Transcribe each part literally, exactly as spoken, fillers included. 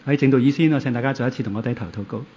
喺正道以先，我請大家再一次同我低頭禱告。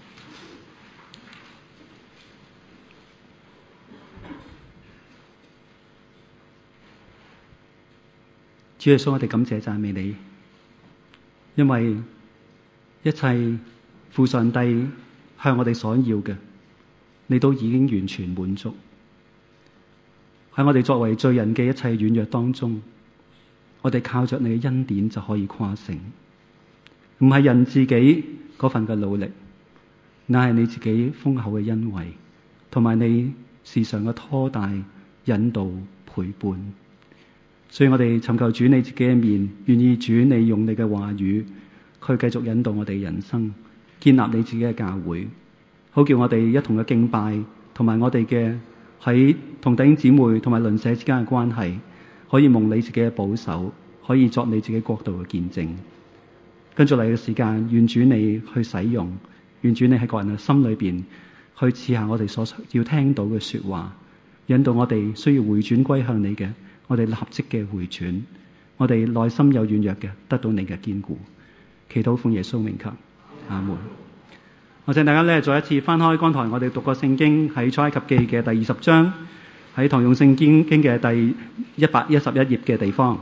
主耶穌，我哋感謝讚美你，因為一切父上帝向我哋所要嘅，你都已經完全滿足。喺我哋作為罪人嘅一切軟弱當中，我哋靠着你嘅恩典就可以誇勝，唔係人自己嗰份嘅努力，乃係你自己豐厚嘅恩惠，同埋你時常嘅拖帶、引導、陪伴。所以我哋尋求主你自己嘅面，願意主你用你嘅話語去繼續引導我哋人生，建立你自己嘅教會，好叫我哋一同嘅敬拜，同埋我哋嘅喺同弟兄姊妹同埋鄰舍之間嘅關係，可以蒙你自己嘅保守，可以作你自己國度嘅見證。跟住嚟嘅時間，願主你去使用，願主你喺個人嘅心裏邊去賜下我哋所要聽到嘅說話，引導我哋需要回轉歸向你嘅，我哋立即嘅回轉，我哋內心有軟弱嘅，得到你嘅堅固。祈禱奉耶穌名求，阿門。我請大家咧再一次翻開剛才我哋讀過聖經喺出埃及記嘅第二十章，喺唐用聖經經嘅第一百一十一頁嘅地方。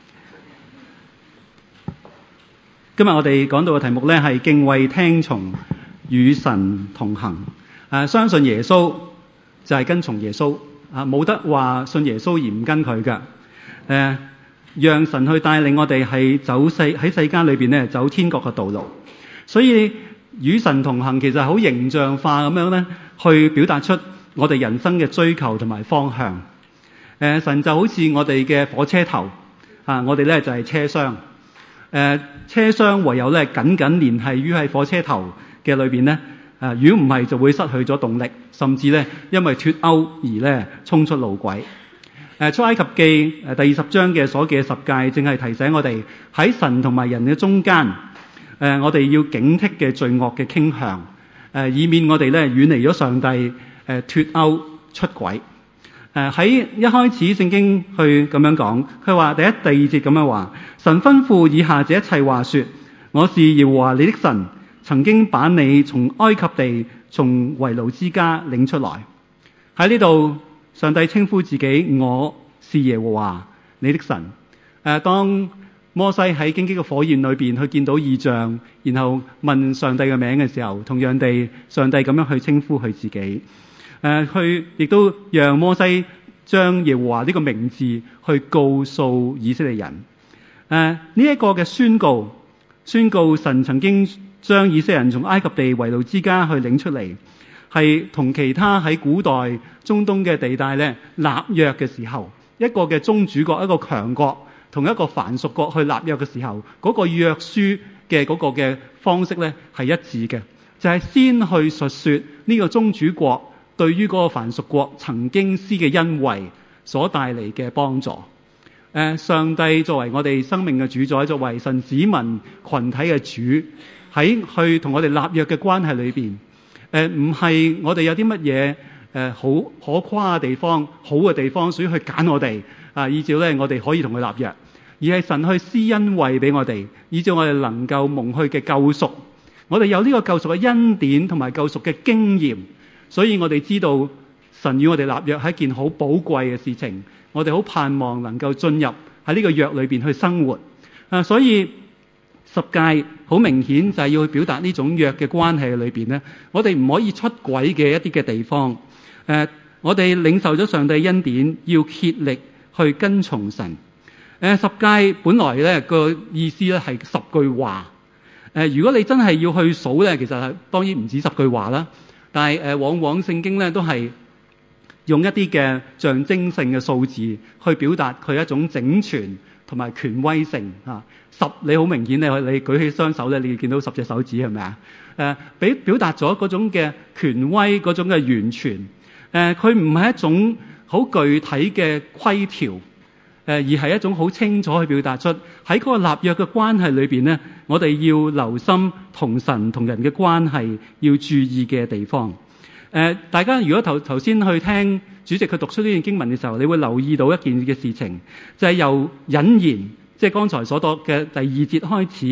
今日我哋講到嘅題目咧係敬畏聽從與神同行。誒、啊，相信耶穌就係跟從耶穌。啊，冇得話信耶穌而唔跟佢㗎。誒、啊，讓神去帶領我哋係走世喺世間裏邊咧走天國嘅道路。所以與神同行其實好形象化咁樣咧，去表達出我哋人生嘅追求同埋方向。誒、啊，神就好似我哋嘅火車頭，啊，我哋咧就係、是、車廂。誒、啊，車廂唯有咧緊緊連繫於喺火車頭嘅裏邊咧。啊！如果唔係，就會失去咗動力，甚至咧因為脫鈎而咧衝出路軌。誒、啊，出埃及記誒第二十章嘅所記嘅十誡，正係提醒我哋喺神同埋人嘅中間，誒、啊，我哋要警惕嘅罪惡嘅傾向，誒、啊，以免我哋咧遠離咗上帝，誒、啊，脫鈎出軌。誒、啊，喺一開始聖經去咁樣講，佢話第一、第二節咁樣話，神吩咐以下這一切話說：我是耶和華你的神。曾經把你從埃及地、從為奴之家領出來。喺呢度，上帝稱呼自己，我是耶和華你的神。誒、呃，當摩西喺荊棘嘅火焰裏邊去見到異象，然後問上帝嘅名嘅時候，同樣地，上帝咁樣去稱呼佢自己。誒、呃，佢亦都讓摩西將耶和華呢個名字去告訴以色列人。誒、呃，呢、這、一個嘅宣告，宣告神曾經將以色列人從埃及地為奴之家去領出嚟，係同其他喺古代中東嘅地帶咧立約嘅時候，一個嘅宗主國，一個強國同一個藩屬國去立約嘅時候，嗰、那個約書嘅嗰個嘅方式咧係一致嘅，就係、是、先去述說呢個宗主國對於嗰個藩屬國曾經施嘅恩惠所帶嚟嘅幫助。誒，上帝作為我哋生命嘅主宰，作為神子民群體嘅主，喺去同我哋立約嘅關係裏邊，誒唔係我哋有啲乜嘢誒好可誇嘅地方、好嘅地方，所以去揀我哋啊，以至咧我哋可以同佢立約，而係神去施恩惠俾我哋，以至我哋能夠蒙去嘅救贖。我哋有呢個救贖嘅恩典同埋救贖嘅經驗，所以我哋知道神與我哋立約係一件好寶貴嘅事情。我哋好盼望能夠進入喺呢個約裏邊去生活啊，所以十誡好明顯就係要去表達呢種約嘅關係裏邊咧，我哋唔可以出軌嘅一啲嘅地方。誒、啊，我哋領受咗上帝恩典，要竭力去跟從神。誒、啊，十誡本來咧個意思咧係十句話。誒、啊，如果你真係要去數咧，其實係當然唔止十句話啦。但係誒、啊，往往聖經咧都係用一啲嘅象徵性嘅數字去表達佢一種整全同埋權威性啊。十，你好明顯你你舉起雙手咧，你見到十隻手指係咪啊？誒，俾表達咗嗰種嘅權威，嗰種嘅完全。誒、呃，佢唔係一種好具體嘅規條，誒、呃，而係一種好清楚去表達出喺嗰個立約嘅關係裏邊咧，我哋要留心同神同人嘅關係要注意嘅地方。誒、呃，大家如果頭頭先去聽主席佢讀出呢段經文嘅時候，你會留意到一件嘅事情，就係、是、由引言，即係剛才所讀嘅第二節開始，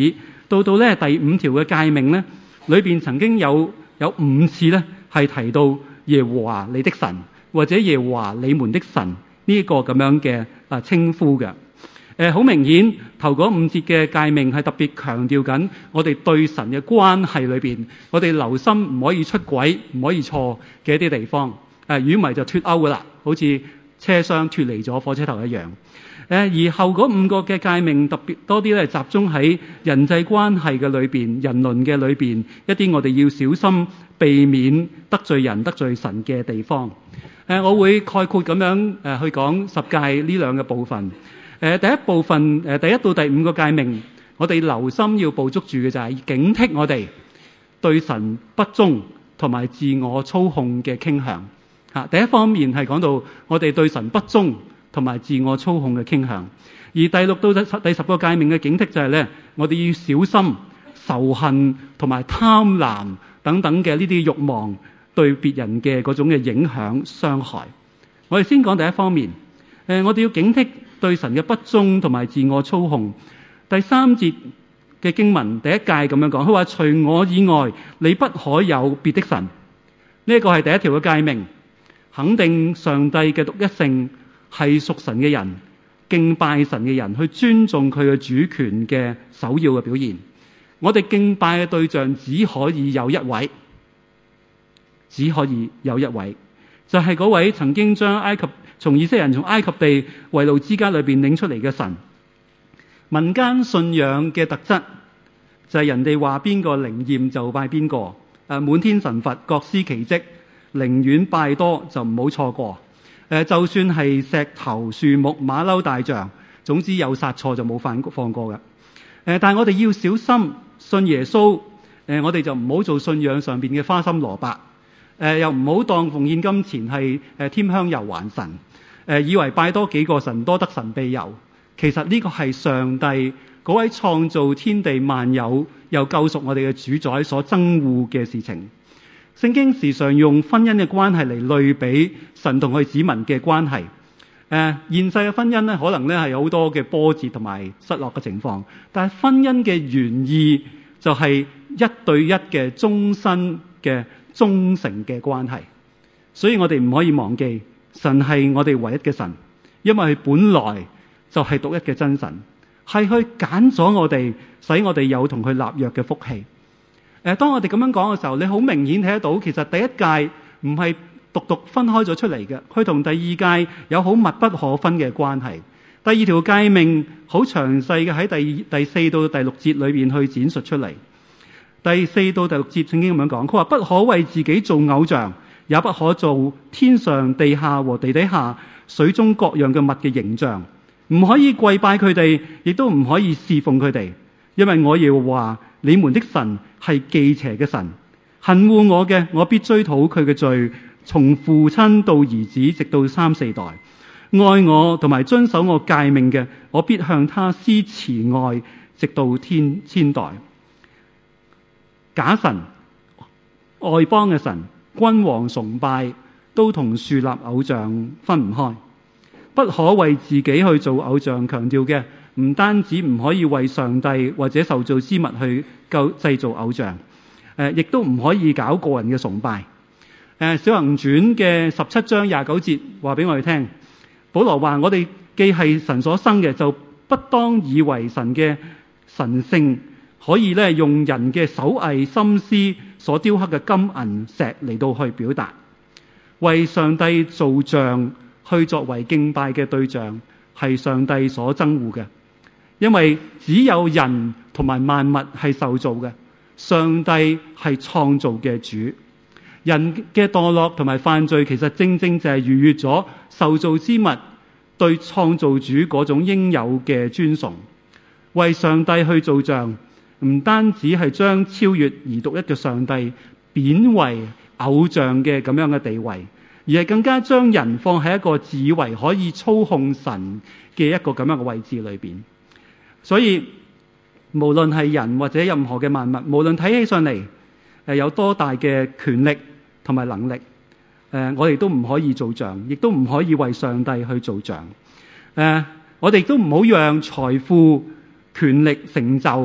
到到咧第五條嘅誡命咧，裏邊曾經有有五次咧係提到耶和華你的神或者耶和華你們的神呢一個咁樣嘅啊稱呼嘅。誒好明顯，頭嗰五節嘅誡命係特別強調緊我哋對神嘅關係裏邊，我哋留心唔可以出軌、唔可以錯嘅一啲地方。誒如果唔係就脫鈎噶啦，好似車廂脫離咗火車頭一樣。誒而後嗰五個嘅誡命特別多啲咧，集中喺人際關係嘅裏邊、人倫嘅裏邊一啲我哋要小心避免得罪人、得罪神嘅地方。誒我會概括咁樣誒去講十誡呢兩個部分。誒第一部分誒第一到第五個誡命，我哋留心要捕捉住嘅就係警惕我哋對神不忠同埋自我操控嘅傾向。嚇，第一方面係講到我哋對神不忠同埋自我操控嘅傾向，而第六到第十個誡命嘅警惕就係咧，我哋要小心仇恨同埋貪婪等等嘅呢啲慾望對別人嘅嗰種嘅影響傷害。我哋先講第一方面，誒我哋要警惕對神嘅不忠同埋自我操控。第三節嘅經文第一誡咁樣講，佢話除我以外，你不可有別的神。呢一個係第一條嘅誡命，肯定上帝嘅獨一性，係屬神嘅人敬拜神嘅人去尊重佢嘅主權嘅首要嘅表現。我哋敬拜嘅對象只可以有一位，只可以有一位，就係嗰位曾經將埃及從以色列人從埃及地為奴之家裏邊領出嚟嘅神。民間信仰嘅特質就係人哋話邊個靈驗就拜邊個，誒滿天神佛各施其職，寧願拜多就唔好錯過。誒就算係石頭樹木馬騮大象，總之有殺錯就冇放放過嘅。誒但係我哋要小心信耶穌，誒我哋就唔好做信仰上邊嘅花心蘿蔔，誒又唔好當奉獻金錢係誒添香油還神。誒以為拜多幾個神多得神庇佑，其實呢個係上帝嗰位創造天地萬有又救贖我哋嘅主宰所憎惡嘅事情。聖經時常用婚姻嘅關係嚟類比神同佢子民嘅關係。誒、呃、現世嘅婚姻咧，可能咧係有好多嘅波折同埋失落嘅情況，但係婚姻嘅原意就係一對一嘅終身嘅忠誠嘅關係。所以我哋唔可以忘記神係我哋唯一嘅神，因為佢本來就係獨一嘅真神，係去揀咗我哋，使我哋有同佢立約嘅福氣。誒，當我哋咁樣講嘅時候，你好明顯睇得到，其實第一誡唔係獨獨分開咗出嚟嘅，佢同第二誡有好密不可分嘅關係。第二條誡命好詳細嘅喺第第四到第六節裏邊去展述出嚟。第四到第六節聖經咁樣講，佢話不可為自己做偶像，也不可做天上地下和地底下水中各樣嘅物嘅形象，唔可以跪拜佢哋，亦都唔可以侍奉佢哋，因為我要話你們的神係忌邪嘅神，恨惡我嘅，我必追討佢嘅罪，從父親到兒子，直到三四代。愛我同埋遵守我誡命嘅，我必向他施慈愛，直到天千代。假神、外邦嘅神、君王崇拜都同樹立偶像分唔開，不可為自己去做偶像。強調嘅唔單止唔可以為上帝或者受造之物去構製造偶像，誒，亦都唔可以搞個人嘅崇拜。誒，小行傳嘅十七章廿九節話俾我哋聽，保羅話：我哋既係神所生嘅，就不當以為神嘅神性可以咧用人嘅手藝心思所雕刻嘅金銀石嚟到去表達。為上帝造像去作為敬拜嘅對象，係上帝所憎惡嘅，因為只有人同埋萬物係受造嘅，上帝係創造嘅主。人嘅墮落同埋犯罪，其實正正就係逾越咗受造之物對創造主嗰種應有嘅尊崇。為上帝去造像，唔單止係將超越而獨一嘅上帝貶為偶像嘅咁樣嘅地位，而係更加將人放喺一個自以為可以操控神嘅一個咁樣嘅位置裏邊。所以無論係人或者任何嘅萬物，無論睇起上嚟誒有多大嘅權力同埋能力，誒我哋都唔可以造像，亦都唔可以為上帝去造像。誒我哋都唔好讓財富、權力、成就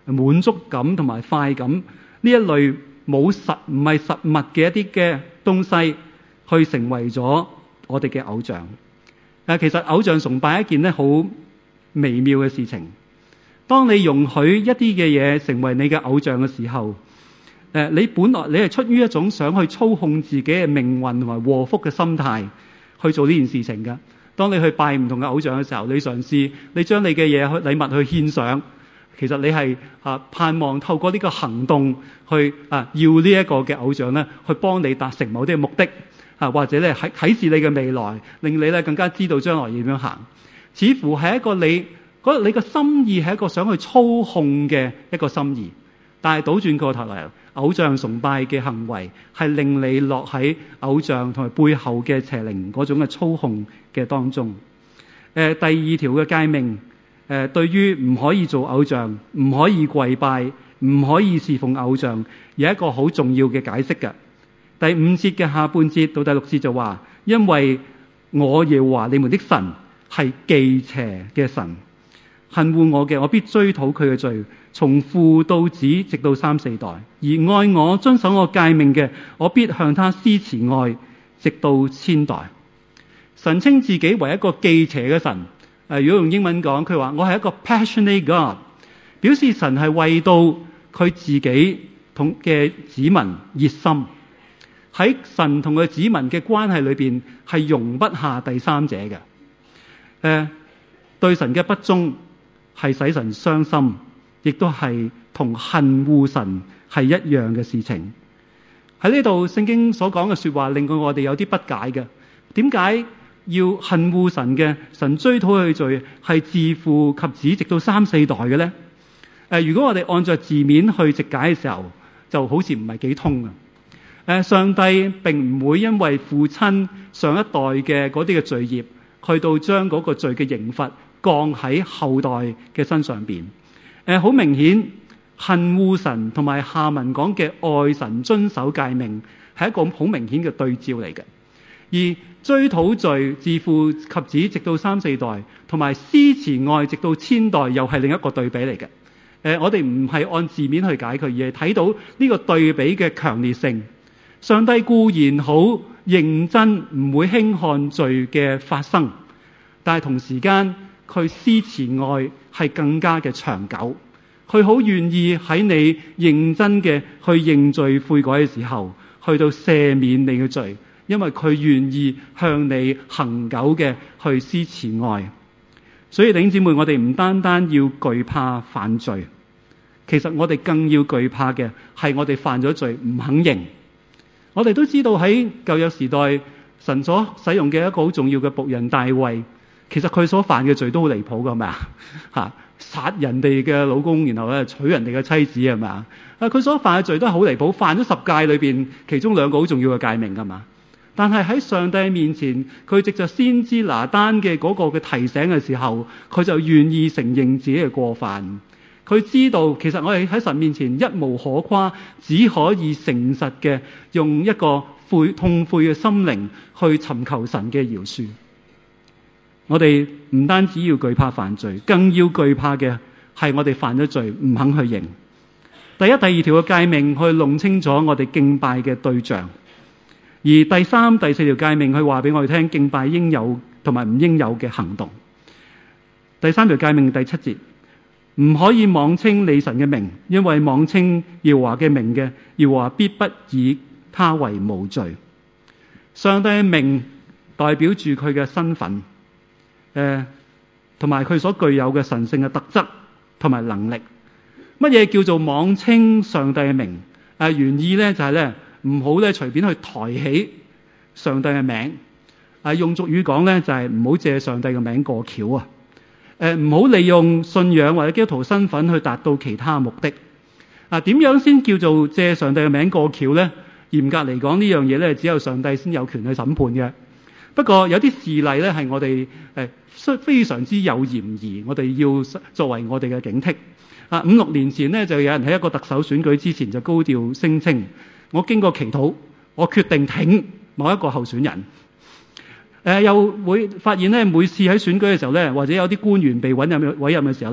滿足感同埋快感呢一類冇實唔係實物嘅一啲嘅東西，去成為咗我哋嘅偶像。誒，其實偶像崇拜係一件咧好微妙嘅事情。當你容許一啲嘅嘢成為你嘅偶像嘅時候，誒，你本來你係出於一種想去操控自己嘅命運同埋禍福嘅心態去做呢件事情㗎。當你去拜唔同嘅偶像嘅時候，你嘗試你將你嘅嘢去禮物去獻上，其實你係啊盼望透過呢個行動去啊要呢一個嘅偶像咧，去幫你達成某啲嘅目的啊，或者咧喺啟示你嘅未來，令你咧更加知道將來要點樣行。似乎係一個你嗰你個心意係一個想去操控嘅一個心意，但係倒轉過頭嚟，偶像崇拜嘅行為係令你落喺偶像同埋背後嘅邪靈嗰種嘅操控嘅當中。誒、呃，第二條嘅誡命，誒、呃，對於唔可以做偶像、唔可以跪拜、唔可以侍奉偶像，有一個好重要嘅解釋嘅。第五節嘅下半節到第六節就話，因為我耶和華你們的神係忌邪嘅神，恨惡我嘅，我必追討佢嘅罪，從父到子直到三四代；而愛我、遵守我誡命嘅，我必向他施慈愛，直到千代。神稱自己為一個忌邪嘅神。誒、呃，如果用英文講，佢話我係一個 passionate God， 表示神係為到佢自己同嘅子民熱心。喺神同佢子民嘅關係裏邊，係容不下第三者嘅。誒、呃，對神嘅不忠係使神傷心，亦都係同恨惡神係一樣嘅事情。喺呢度聖經所講嘅說話，令到我哋有啲不解嘅。點解要恨惡神嘅？神追討佢罪係自父及子直到三四代嘅咧？誒、呃，如果我哋按照字面去直解嘅時候，就好似唔係幾通啊。誒，上帝並唔會因為父親上一代嘅嗰啲嘅罪孽，去到將嗰個罪嘅刑罰降喺後代嘅身上邊。誒、呃，好明顯，恨惡神同埋下文講嘅愛神遵守誡命係一個好明顯嘅對照嚟嘅。而追討罪自父及子直到三四代，同埋施慈愛直到千代，又係另一個對比嚟嘅。誒、呃，我哋唔係按字面去解佢，而係睇到呢個對比嘅強烈性。上帝固然好認真，唔會輕看罪嘅發生，但係同時間佢施慈愛係更加嘅長久。佢好願意喺你認真嘅去認罪悔改嘅時候，去到赦免你嘅罪，因為佢願意向你恆久嘅去施慈愛。所以弟兄姊妹，我哋唔單單要懼怕犯罪，其實我哋更要懼怕嘅係我哋犯咗罪唔肯認。我哋都知道喺舊約時代，神所使用嘅一個好重要嘅僕人大衛，其實佢所犯嘅罪都好離譜㗎，係咪啊？嚇，殺人哋嘅老公，然後咧娶人哋嘅妻子，係咪啊？啊，佢所犯嘅罪都係好離譜，犯咗十誡裏邊其中兩個好重要嘅誡命㗎嘛。但係喺上帝面前，佢藉着先知拿單嘅嗰個嘅提醒嘅時候，佢就願意承認自己嘅過犯。佢知道其實我哋喺神面前一無可誇，只可以誠實嘅用一個悔痛悔嘅心靈去尋求神嘅饒恕。我哋唔單止要懼怕犯罪，更要懼怕嘅係我哋犯咗罪唔肯去認。第一、第二條嘅誡命去弄清楚我哋敬拜嘅對象，而第三、第四條誡命去話俾我哋聽敬拜應有同埋唔應有嘅行動。第三條誡命第七節，唔可以妄稱你神嘅名，因為妄稱耶和華嘅名嘅，耶和華必不以他為無罪。上帝嘅名代表住佢嘅身份，誒，同埋佢所具有嘅神聖嘅特質同埋能力。乜嘢叫做妄稱上帝嘅名？誒、呃，原意咧就係咧唔好咧隨便去抬起上帝嘅名。誒、呃，用俗語講咧就係唔好借上帝嘅名過橋啊！誒，唔好利用信仰或者基督徒身份去達到其他目的。啊，點樣先叫做借上帝嘅名過橋咧？嚴格嚟講，呢樣嘢咧只有上帝先有權去審判嘅。不過有啲事例咧係我哋誒非常之有嫌疑，我哋要作為我哋嘅警惕。啊，五六年前咧就有人喺一個特首選舉之前就高調聲稱，我經過祈禱，我決定挺某一個候選人。誒、呃、又會發現咧，每次喺選舉嘅時候咧，或者有啲官員被委任委任嘅時候咧，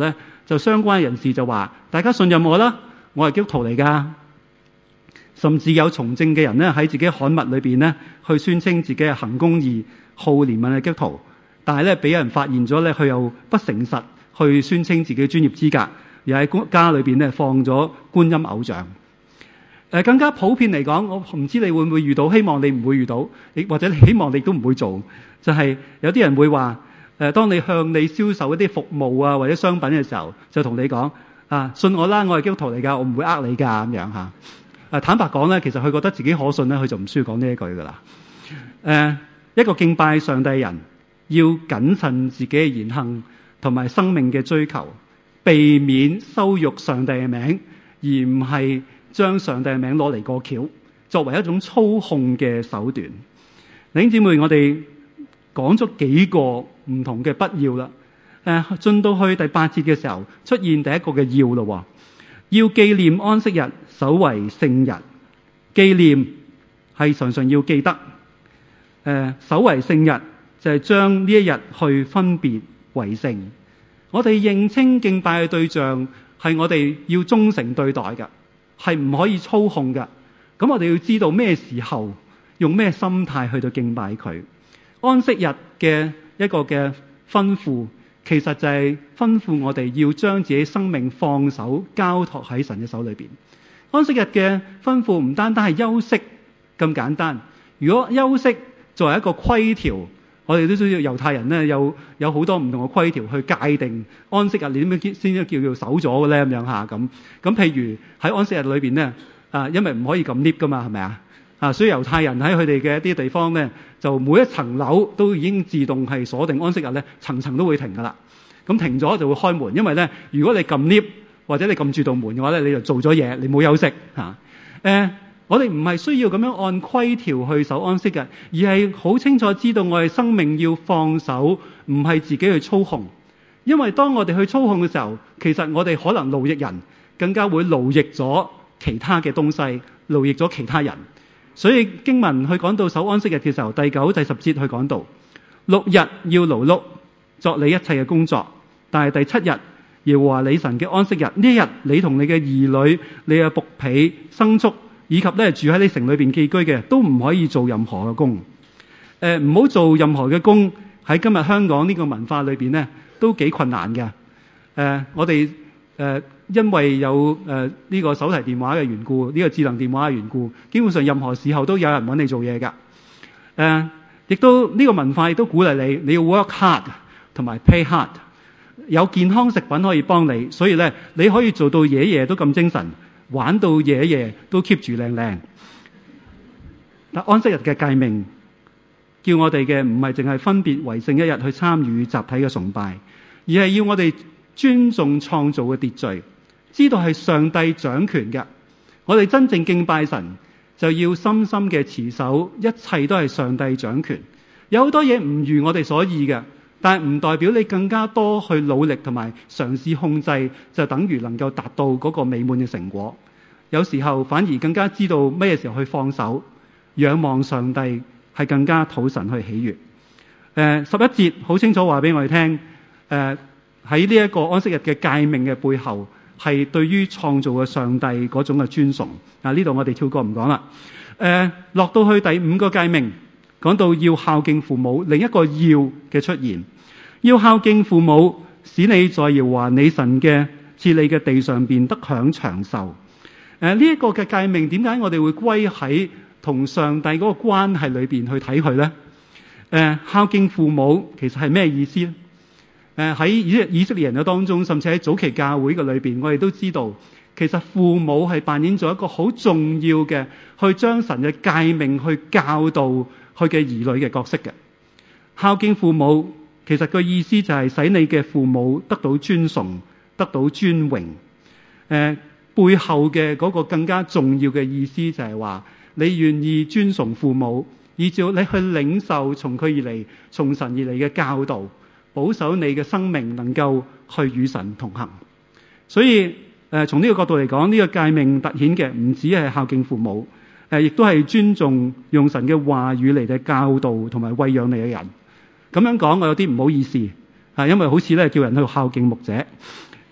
就相關人士就話：大家信任我啦，我係基督徒嚟㗎。甚至有從政嘅人咧喺自己刊物裏邊咧去宣稱自己係行公義、好憐憫嘅基督徒，但係咧俾人發現咗咧，佢又不誠實去宣稱自己專業資格，又喺家裏邊咧放咗觀音偶像。誒更加普遍嚟講，我唔知你會唔會遇到，希望你唔會遇到，或者你希望你都唔會做，就係、是、有啲人會話誒，當你向你銷售一啲服務啊或者商品嘅時候，就同你講啊，信我啦，我係基督徒嚟㗎，我唔會呃你㗎咁樣嚇。誒坦白講咧，其實佢覺得自己可信咧，佢就唔需要講呢一句㗎啦。誒一個敬拜上帝人要謹慎自己嘅言行同埋生命嘅追求，避免羞辱上帝嘅名，而唔係將上帝嘅名攞嚟過橋，作為一種操控嘅手段。弟兄姊妹，我哋講咗幾個唔同嘅不要啦。誒進到去第八節嘅時候，出現第一個嘅要咯，要紀念安息日，守為聖日。紀念係常常要記得，誒守為聖日就係將呢一日去分別為聖。我哋認清敬拜嘅對象係我哋要忠誠對待嘅，係唔可以操控嘅。咁我哋要知道咩時候用咩心態去到敬拜佢。安息日嘅一個嘅吩咐，其實就係吩咐我哋要將自己生命放手交託喺神嘅手裏邊。安息日嘅吩咐唔單單係休息咁簡單。如果休息作為一個規條，我哋都知道猶太人咧有有好多唔同嘅規條去界定安息日你點樣先至叫做守咗嘅咧咁樣嚇咁。咁譬如喺安息日裏邊咧啊，因為唔可以撳 lift 噶嘛，係咪啊？啊，所以猶太人喺佢哋嘅一啲地方咧，就每一層樓都已經自動係鎖定安息日咧，層層都會停噶啦。咁停咗就會開門，因為咧如果你撳 lift 或者你撳住道門嘅話咧，你就做咗嘢，你冇休息嚇。誒、啊呃，我哋唔係需要咁樣按規條去守安息日，而係好清楚知道我哋生命要放手，唔係自己去操控。因為當我哋去操控嘅時候，其實我哋可能勞役人，更加會勞役咗其他嘅東西，勞役咗其他人。所以經文去講到守安息日嘅時候，第九、第十節去講到六日要勞碌作你一切嘅工作，但係第七日耶和華你神嘅安息日，呢一日你同你嘅兒女、你嘅僕婢、牲畜以及咧住喺你城裏邊寄居嘅，都唔可以做任何嘅工。誒唔好做任何嘅工，喺今日香港呢個文化裏邊咧都幾困難嘅。誒、呃、我哋誒、呃、因為有誒呢、呃這個手提電話嘅緣故，呢、這個智能電話嘅緣故，基本上任何時候都有人揾你做嘢㗎。誒、呃、亦都呢、這個文化亦都鼓勵你，你要 work hard 同埋 play hard。有健康食品可以幫你，所以咧你可以做到夜夜都咁精神，玩到夜夜都 keep 住靚靚。但安息日嘅誡命叫我哋嘅唔係淨係分別為聖一日去參與集體嘅崇拜，而係要我哋尊重創造嘅秩序，知道係上帝掌權嘅。我哋真正敬拜神，就要深深嘅持守，一切都係上帝掌權。有好多嘢唔如我哋所意嘅，但係唔代表你更加多去努力同埋嘗試控制，就等於能夠達到嗰個美滿嘅成果。有時候反而更加知道咩時候去放手，仰望上帝係更加討神去喜悅。誒、呃、十一節好清楚話俾我哋聽，誒喺呢一個安息日嘅誡命嘅背後，係對於創造嘅上帝嗰種嘅尊崇。嗱，呢度我哋跳過唔講啦。誒、呃、落到去第五個誡命，講到要孝敬父母，另一個要嘅出現。要孝敬父母，使你在耶和華你神嘅賜你嘅地上邊得享長壽。誒、呃，呢、這、一個嘅誡命，點解我哋會歸喺同上帝嗰個關係裏邊去睇佢咧？誒、呃，孝敬父母其實係咩意思咧？誒、呃，喺以以色列人嘅當中，甚至喺早期教會嘅裏邊，我哋都知道，其實父母係扮演咗一個好重要嘅，去將神嘅誡命去教導佢嘅兒女嘅角色嘅。孝敬父母。其實個意思就係使你嘅父母得到尊崇，得到尊榮。誒、呃，背後嘅嗰個更加重要嘅意思就係話，你願意尊崇父母，以至你去領受從佢而嚟、從神而嚟嘅教導，保守你嘅生命能夠去與神同行。所以誒、呃，從呢個角度嚟講，呢、這個誡命凸顯嘅唔止係孝敬父母，誒、呃，亦都係尊重用神嘅話語嚟嘅教導同埋餵養你嘅人。咁樣講，我有啲唔好意思，啊，因為好似咧叫人去孝敬牧者。誒、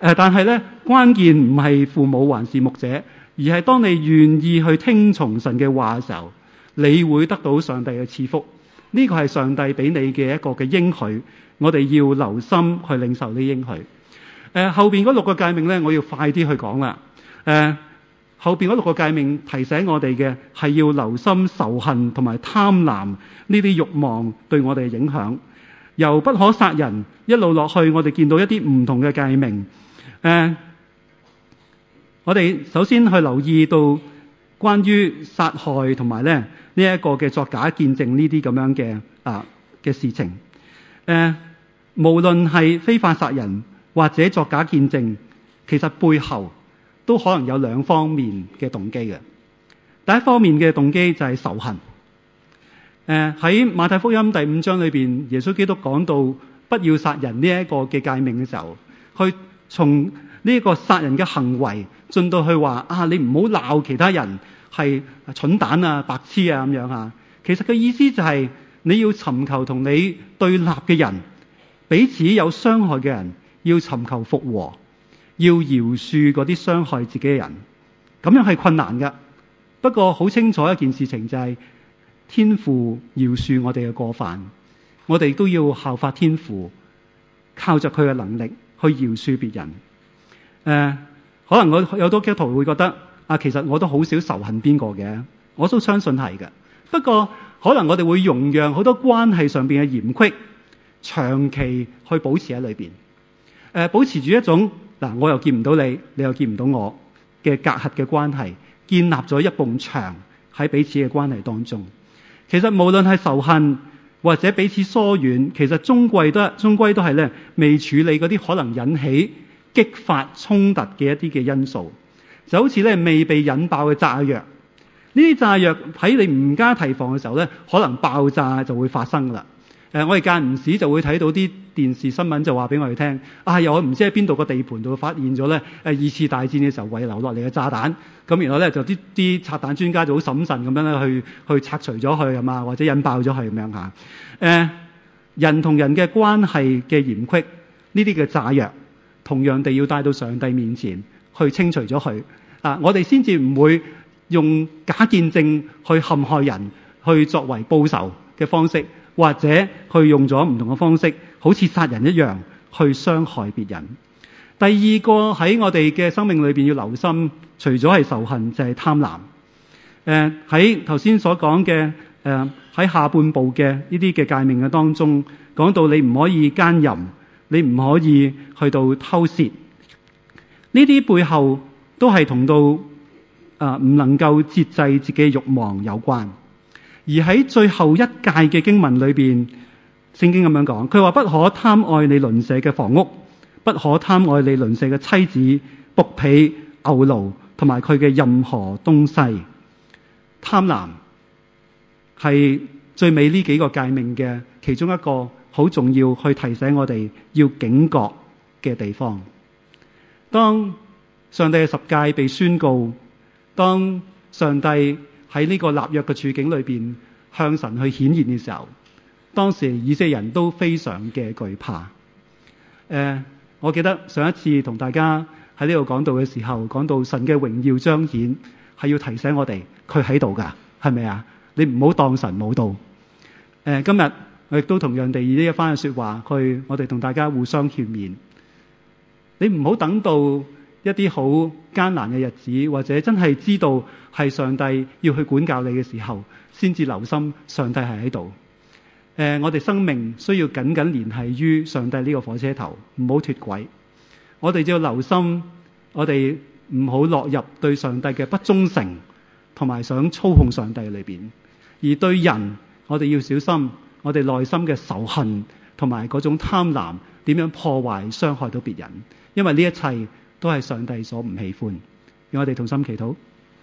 誒，但係咧，關鍵唔係父母還是牧者，而係當你願意去聽從神嘅話嘅時候，你會得到上帝嘅賜福。呢個係上帝俾你嘅一個嘅應許，我哋要留心去領受呢應許。誒、呃，後邊嗰六個誡命咧，我要快啲去講啦。誒、呃，後邊嗰六個誡命提醒我哋嘅係要留心仇恨同埋貪婪呢啲慾望對我哋嘅影響。由不可殺人一路落去，我哋見到一啲唔同嘅誡命。誒、呃，我哋首先去留意到關於殺害同埋咧呢一、這個嘅作假見證呢啲咁樣嘅啊嘅事情。誒、呃，無論係非法殺人或者作假見證，其實背後都可能有兩方面嘅動機嘅。第一方面嘅動機就係仇恨。誒，喺馬太福音第五章裏邊，耶穌基督講到不要殺人呢一個嘅誡命嘅時候，去從呢個殺人嘅行為進到去話啊，你唔好鬧其他人係蠢蛋啊、白痴啊咁樣啊。其實嘅意思就係你要尋求同你對立嘅人，彼此有傷害嘅人，要尋求復和，要饒恕嗰啲傷害自己嘅人。咁樣係困難㗎，不過好清楚一件事情就係、是。天父饒恕我哋嘅過犯，我哋都要效法天父，靠着佢嘅能力去饒恕別人。誒、呃，可能我有多基督徒會覺得啊，其實我都好少仇恨邊個嘅，我都相信係嘅。不過可能我哋會容讓好多關係上邊嘅嫌隙，長期去保持喺裏邊。誒、呃，保持住一種嗱，我又見唔到你，你又見唔到我嘅隔閡嘅關係，建立咗一埲牆喺彼此嘅關係當中。其實無論係仇恨或者彼此疏遠，其實終歸都終歸都係咧未處理嗰啲可能引起激發衝突嘅一啲嘅因素，就好似咧未被引爆嘅炸藥。呢啲炸藥喺你唔加提防嘅時候咧，可能爆炸就會發生啦。誒、呃，我哋間唔時就會睇到啲電視新聞就話俾我哋聽，啊又唔知喺邊度個地盤度發現咗咧誒二次大戰嘅時候遺留落嚟嘅炸彈，咁然後咧就啲啲拆彈專家就好審慎咁樣咧去去拆除咗佢係嘛，或者引爆咗佢咁樣嚇。誒、呃，人同人嘅關係嘅嫌隙，呢啲嘅炸藥，同樣地要帶到上帝面前去清除咗佢。啊，我哋先至唔會用假見證去陷害人，去作為報仇嘅方式。或者去用咗唔同嘅方式，好似殺人一樣去傷害別人。第二個喺我哋嘅生命裏邊要留心，除咗係仇恨，就係、是、貪婪。誒、呃，喺頭先所講嘅誒喺下半部嘅呢啲嘅誡命嘅當中，講到你唔可以奸淫，你唔可以去到偷竊。呢啲背後都係同到啊唔、呃、能夠節制自己嘅慾望有關。而喺最後一誡嘅經文裏邊，聖經咁樣講，佢話不可貪愛你鄰舍嘅房屋，不可貪愛你鄰舍嘅妻子、僕婢、牛驢同埋佢嘅任何東西。貪婪係最尾呢幾個誡命嘅其中一個好重要去提醒我哋要警覺嘅地方。當上帝嘅十誡被宣告，當上帝喺呢個立約嘅處境裏邊向神去顯現嘅時候，當時以色列人都非常嘅懼怕。誒、呃，我記得上一次同大家喺呢度講道嘅時候，講到神嘅榮耀彰顯係要提醒我哋佢喺度噶，係咪啊？你唔好當神冇到。誒、呃，今日我亦都同樣地以呢一番嘅說話去，我哋同大家互相勸勉。你唔好等到一啲好艱難嘅日子，或者真係知道係上帝要去管教你嘅時候，先至留心上帝係喺度。誒、呃，我哋生命需要緊緊聯繫於上帝呢個火車頭，唔好脫軌。我哋就要留心，我哋唔好落入對上帝嘅不忠誠，同埋想操控上帝裏邊。而對人，我哋要小心，我哋內心嘅仇恨同埋嗰種貪婪點樣破壞、傷害到別人，因為呢一切都係上帝所唔喜歡。讓我哋同心祈禱。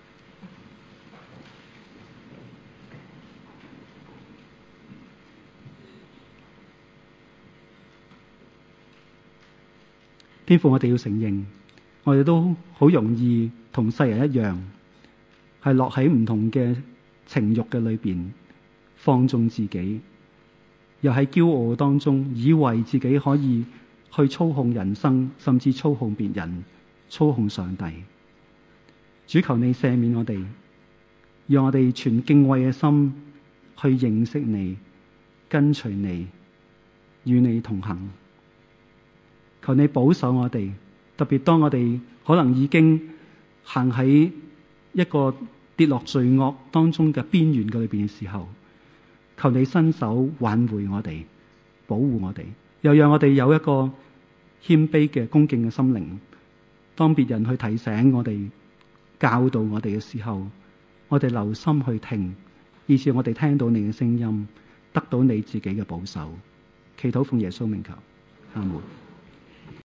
天父，我哋要承認，我哋都好容易同世人一樣，係落喺唔同嘅情慾嘅裏邊，放縱自己，又喺驕傲當中以為自己可以去操控人生，甚至操控別人、操控上帝。主，求你赦免我哋，讓我哋存敬畏嘅心去認識你、跟隨你、與你同行。求你保守我哋，特別當我哋可能已經行喺一個跌落罪惡當中嘅邊緣嘅裏邊嘅時候，求你伸手挽回我哋，保護我哋，又讓我哋有一個謙卑嘅恭敬嘅心靈。當別人去提醒我哋、教導我哋嘅時候，我哋留心去聽，以致我哋聽到你嘅聲音，得到你自己嘅保守。祈禱奉耶穌名求，阿門。